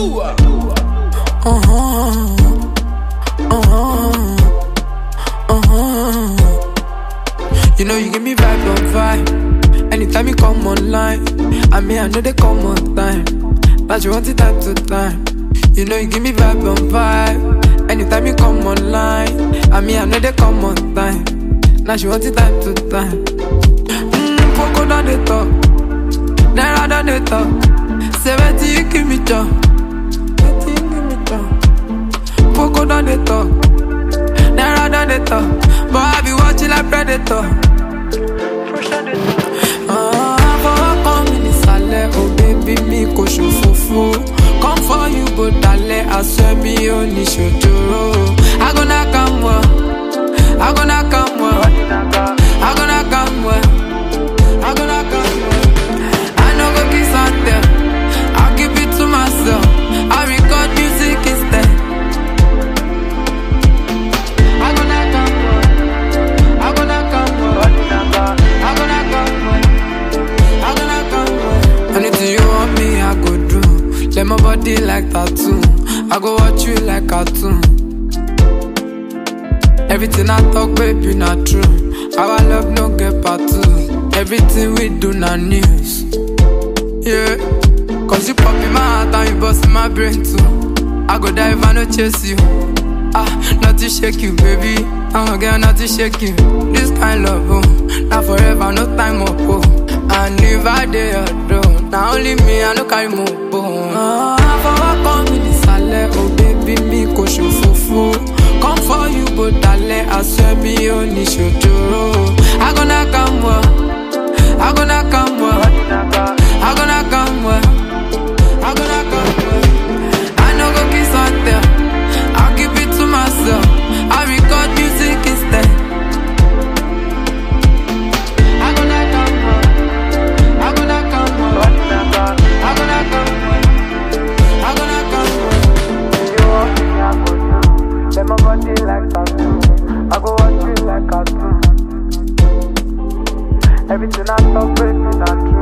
You know you give me vibe on vibe. Anytime you come online, I know they come on time. But you want it time to time. You know you give me vibe on vibe. Anytime you come online, I know they come on time. Now she want it time to time. Coco down the top, Naira down the top. 70 you give me job, 70 you give me job. Coco down the top, Naira down the top. But I be watching like Predator. Oh baby, me ko shofofo. Come for you, but dale. I swear me only shojoro. I gonna come well. I gonna come well. I gonna come well. I gonna come well. I no go kiss and tell. I'll keep it to myself. I record music instead. I gonna come well. I gonna come well. I gonna come well. I gonna come well. Anything you want me, I go do. Let my body like tattoo. I go watch you like cartoon. Everything I talk, baby, not true. Our love no get part two. Everything we do, not news. Yeah, cause you pop in my heart and you bust in my brain too. I go die if I no chase you. Not to shake you, baby. I'm a girl, not to shake you. This kind of love, not forever, no time up, oh. And if I dare do, now only me, I no carry more bone. For what come in this sale, oh baby, me ko shofofo. Come for you, but dale, I swear me only shojoro. I gonna come well, I gonna come well, I gonna come well, I gonna come well. I no go kiss and tell, I'll keep it to myself. I record music instead. I gonna come well, I gonna come well, I gonna come well, I gonna come well. You want me, I go do. Let my body like tattoo. I go watch you like cartoon. Everything I talk, baby, not true.